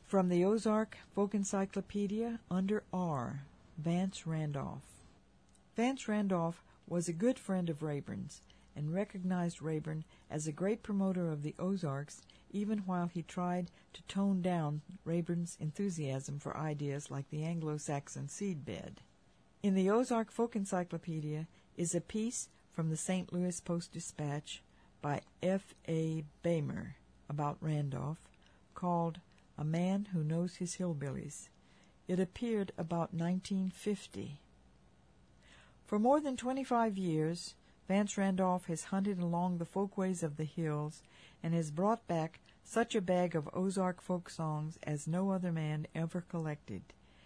From the Ozark Folk Encyclopedia, under R, Vance Randolph. Vance Randolph was a good friend of Rayburn's, and recognized Rayburn as a great promoter of the Ozarks, even while he tried to tone down Rayburn's enthusiasm for ideas like the Anglo-Saxon seedbed. In the Ozark Folk Encyclopedia is a piece from the St. Louis Post-Dispatch by F.A. Bamer about Randolph, called A Man Who Knows His Hillbillies. It appeared about 1950. For more than 25 years, Vance Randolph has hunted along the folkways of the hills and has brought back such a bag of Ozark folk songs as no other man ever collected,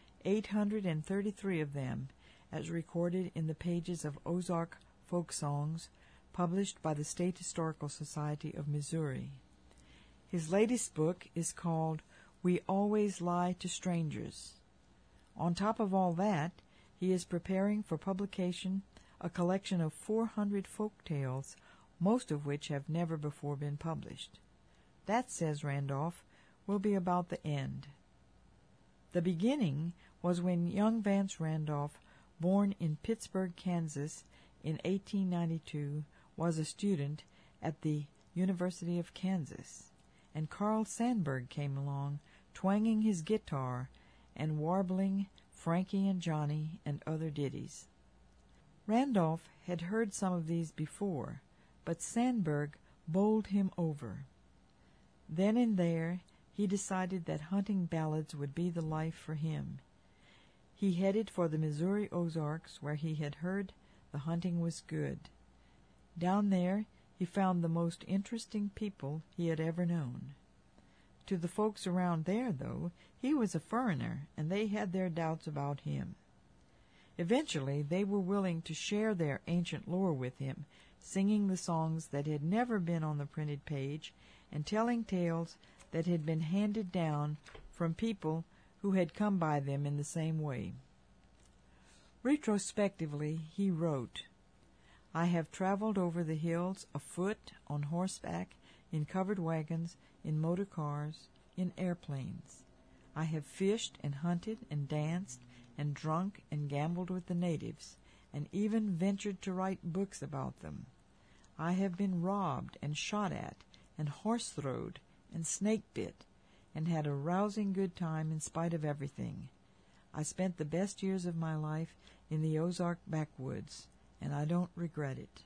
833 of them, as recorded in the pages of Ozark Folk Songs, published by the State Historical Society of Missouri. His latest book is called We Always Lie to Strangers. On top of all that, he is preparing for publication a collection of 400 folk tales, most of which have never before been published. That, says Randolph, will be about the end. The beginning was when young Vance Randolph, born in Pittsburg, Kansas, in 1892, was a student at the University of Kansas, and Carl Sandburg came along, twanging his guitar and warbling Frankie and Johnny and other ditties. Randolph had heard some of these before, but Sandburg bowled him over. Then and there he decided that hunting ballads would be the life for him. He headed for the Missouri Ozarks, where he had heard the hunting was good. Down there he found the most interesting people he had ever known. To the folks around there, though, he was a foreigner, and they had their doubts about him. Eventually they were willing to share their ancient lore with him, singing the songs that had never been on the printed page, and telling tales that had been handed down from people who had come by them in the same way. Retrospectively, he wrote, I have traveled over the hills afoot, on horseback, in covered wagons, in motor cars, in airplanes. I have fished and hunted and danced and drunk and gambled with the natives, and even ventured to write books about them. I have been robbed and shot at, and horse-throwed, and snake-bit, and had a rousing good time in spite of everything. I spent the best years of my life in the Ozark backwoods, and I don't regret it.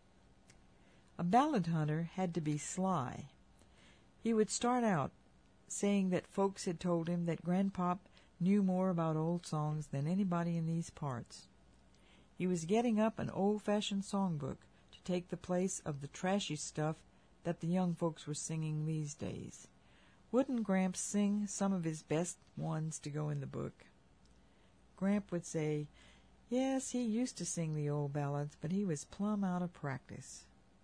A ballad hunter had to be sly. He would start out saying that folks had told him that Grandpop knew more about old songs than anybody in these parts. He was getting up an old-fashioned songbook to take the place of the trashy stuff that the young folks were singing these days. Wouldn't Gramps sing some of his best ones to go in the book? Gramp would say, yes, he used to sing the old ballads, but he was plumb out of practice.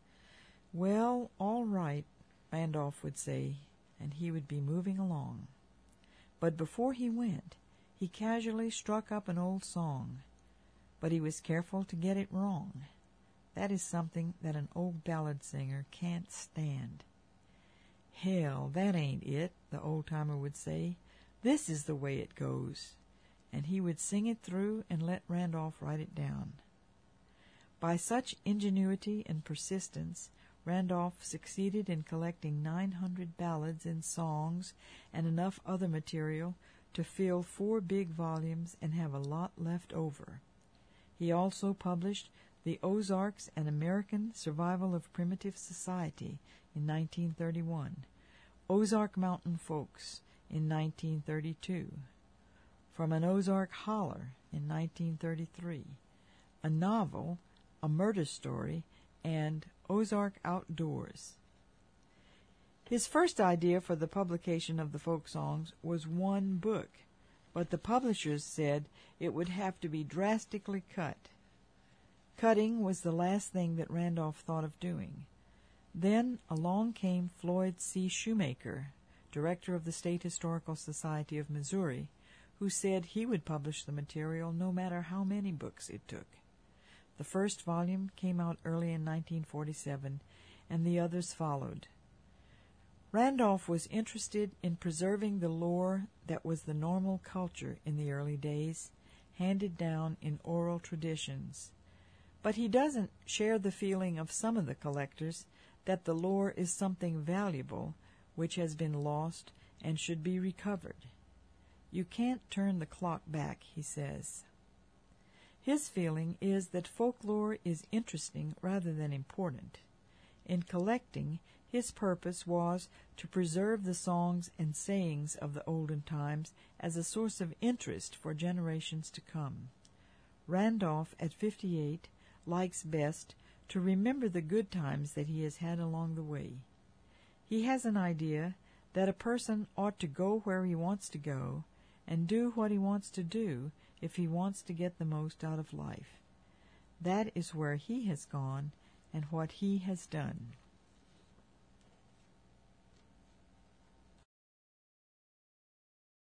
Well, all right, Randolph would say, and he would be moving along. But before he went, he casually struck up an old song. But he was careful to get it wrong. That is something that an old ballad singer can't stand. Hell, that ain't it, the old-timer would say. This is the way it goes. And he would sing it through and let Randolph write it down. By such ingenuity and persistence, Randolph succeeded in collecting 900 ballads and songs and enough other material to fill 4 big volumes and have a lot left over. He also published The Ozarks, an American Survival of Primitive Society in 1931, Ozark Mountain Folks in 1932, From an Ozark Holler in 1933, a novel, A Murder Story, and Ozark Outdoors. His first idea for the publication of the folk songs was one book, but the publishers said it would have to be drastically cut. Cutting was the last thing that Randolph thought of doing. Then along came Floyd C. Shoemaker, director of the State Historical Society of Missouri, who said he would publish the material no matter how many books it took. The first volume came out early in 1947, and the others followed. Randolph was interested in preserving the lore that was the normal culture in the early days, handed down in oral traditions. But he doesn't share the feeling of some of the collectors that the lore is something valuable which has been lost and should be recovered. You can't turn the clock back, he says. His feeling is that folklore is interesting rather than important. In collecting, his purpose was to preserve the songs and sayings of the olden times as a source of interest for generations to come. Randolph, at 58, likes best to remember the good times that he has had along the way. He has an idea that a person ought to go where he wants to go and do what he wants to do if he wants to get the most out of life. That is where he has gone and what he has done.